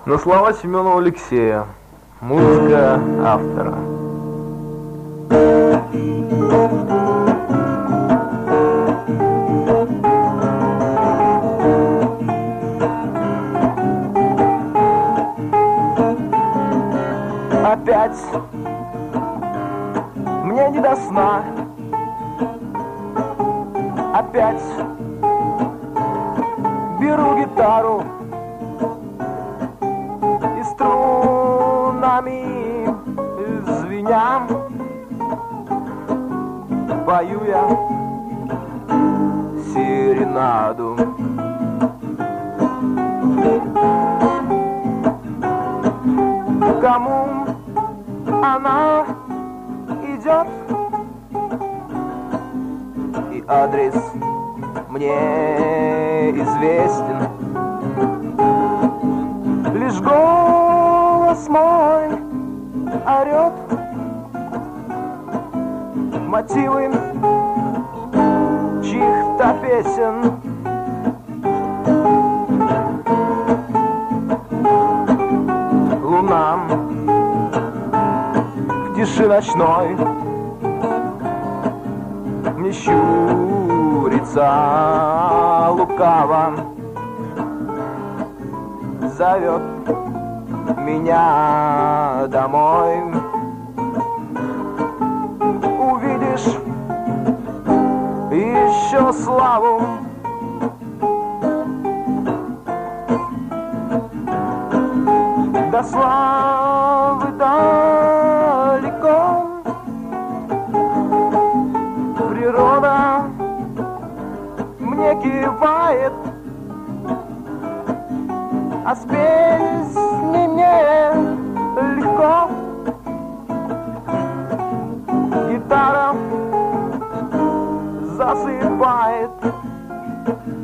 На слова Семенова Алексея. Музыка автора. Опять мне не до сна. Опять беру гитару и струнами звеня пою я серенаду. Кому она идет, и адрес мне известен. Лишь голос мой орет мотивы чьих-то песен. Луна в тиши ночной мне щурится лукаво, зовет меня домой. Увидишь еще славу, до славы далеко. Природа мне кивает, а с песней мне легко. Гитара засыпает